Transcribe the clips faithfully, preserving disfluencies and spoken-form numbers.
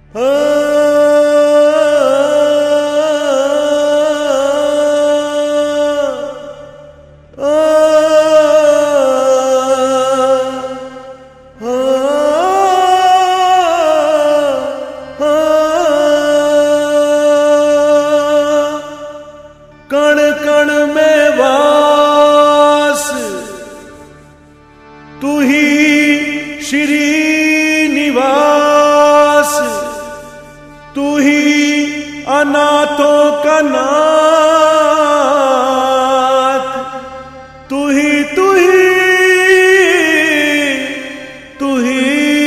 कण कण में वास तू ही श्रीनिवास, तू ही अनाथों का नाथ, तू ही तू ही तू ही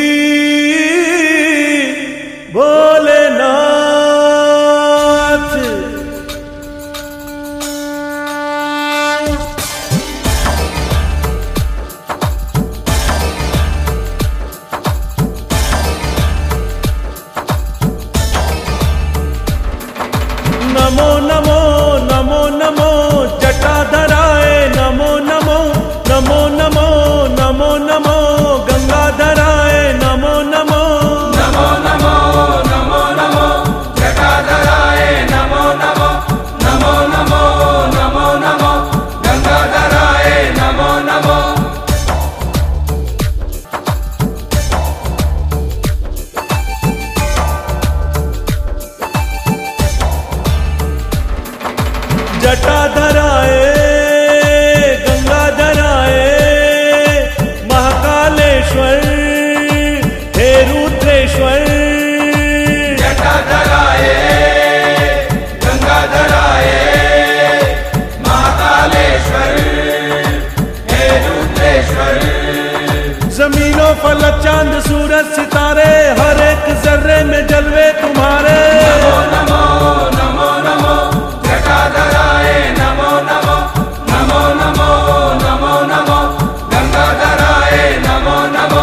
भोलेनाथ। नमो नमो नमो नमो जटाधराय, नमो नमो नमो नमो नमो नमो गंगाधराय, नमो नमो नमो नमो नमो नमो जटाधराय, नमो नमो नमो नमो नमो नमो गंगाधराय, नमो नमो। जटाधराय गंगाधराय महाकालेश्वर हे रुद्रेश्वर। जटाधराय गंगाधराय महाकालेश्वर हे रुद्रेश्वर। जमीनों फलक चांद सूरज सितारे हर एक जर्रे में जलवे तुम्हारे। नमो नमो नमो नमो जटाधराय, नमो नमो नमो नमो नमो नमो गंगाधराय, नमो नमो।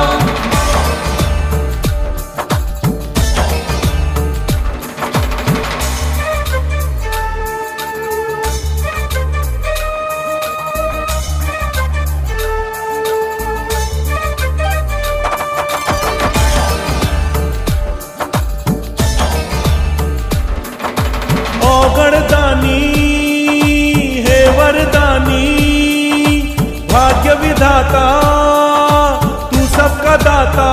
औगणदानी हे वरदानी भाग्य विधाता तू सबका दाता।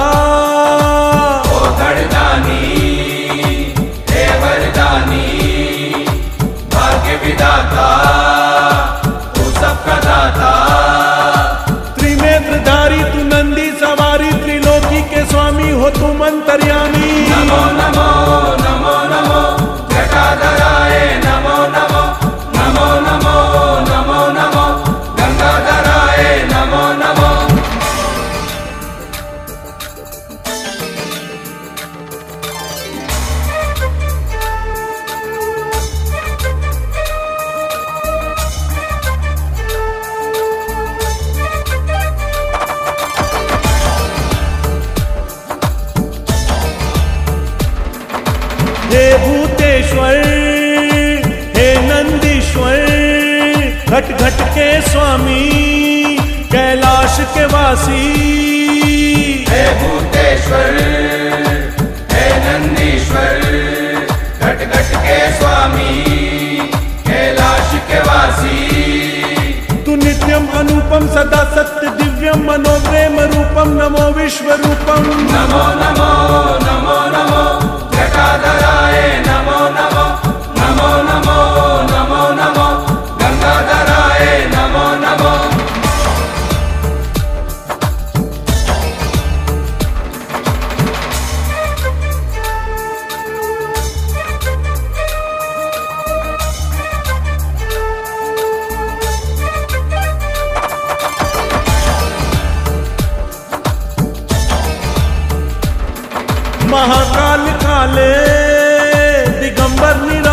औगणदानी हे वरदानी भाग्य विधाता तू सबका दाता। त्रिनेत्रधारी तू नंदी सवारी त्रिलोकी के स्वामी हो तुम अंतर्यामी। नमो नमो नमो नमो जटाधराय, नमो नमो नमो नमो नमो नमो गंगाधराय, नमो नमो। हे भूतेश्वर हे नंदीश्वर घट घट के स्वामी कैलाश के वासी। हे भूतेश्वर हे नंदीश्वर घट घट के स्वामी कैलाश के वासी। तू नित्यम अनुपम सदा सत्य दिव्यम मनोप्रेम रूपम नमो विश्वरूपम। नमो नमो नमो नमो जटाधराय, नमो नमो नमो नमो नमो नमो गंगाधराय, नमो नमो। महाकाल काले दिगंबर